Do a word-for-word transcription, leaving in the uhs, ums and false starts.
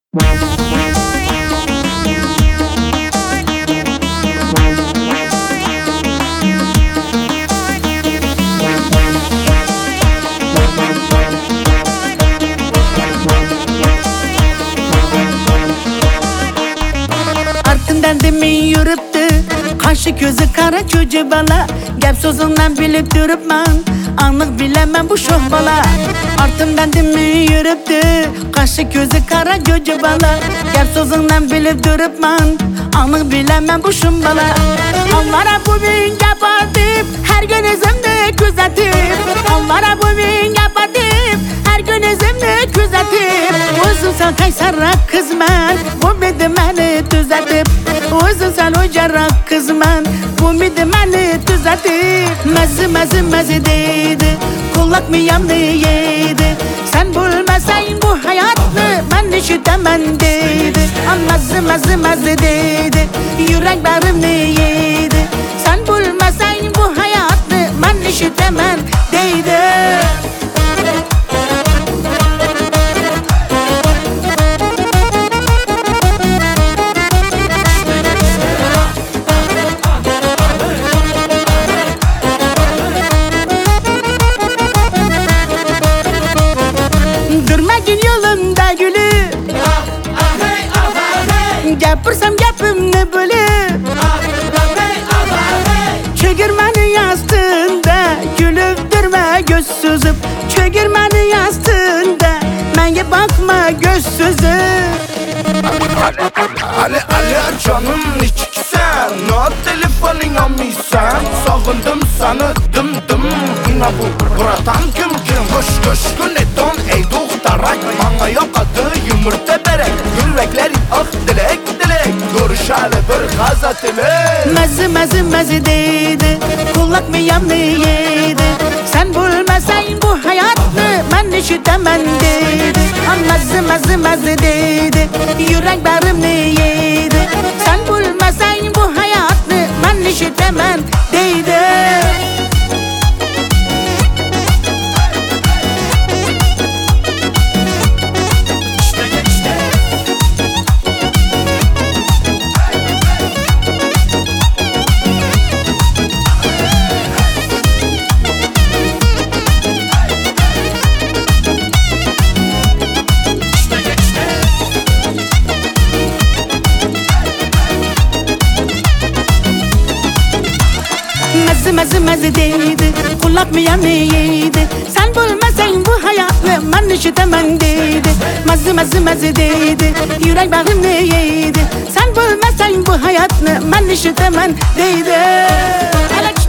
Artımdan demin yürüptü, kaşı gözü kara çocuğu bala. Gap sözünden bilip durupman, anlık bilemem bu şoh bala. Artımdan demin yürüptü, kaşı gözü kara çocuğu bala. Gap sözünden bilip durupman, anlık bilemem bu şoh bala. Onlara bu bin kapatıp, her gün izimde gözetip. Onlara bu bin kapatıp, her gün izimde gözetip. Uzun sen kaysarrak kızman, bu bedi beni düzeltip. Uzun sen ucarak kızman, bu bedi beni düzeltip. Mezi mezi mezi deydi, kulak mı yandı yedi. Sen bulmasan bu hayatı, ben işitemem deydi. Mezi mezi mezi deydi, yüreklerim yedi. Sen bulmasan bu hayatı, ben işitemem deydi. Durmagin yolunda gülü, gapirsam gapimni bilib. Çögirmeni yastığında, gülüp durma göz süzüp. Çögirmeni yastığında, menga bakma göz süzüp. Ali Ali canım içiksen, no telefonin almışsan. Sağındım sana dım dım, ina bu buratan kim kim. Koş koş güneton ey doğdarak, bana yokadı yumurta berek. Yürekleri ah dilek dilek, görüşalı bir gazet ile. Mezi mezi mezi deydi, kulak mı yandı yedi. Sen bulmasan bu hayatı, ben işitemem deydi. Mezi mezi mezi deydi, yüreklerim yedi. Sen bulmasan bu hayatı, ben işitemem deydi. Mezi mezi mezi deydi, kulak mı yandı yedi. Sen bulmasan bu hayatı, ben işitemem deydi. Mezi mezi mezi deydi, yürek bağım yedi. Sen bulmasan bu hayatı, ben işitemem deydi.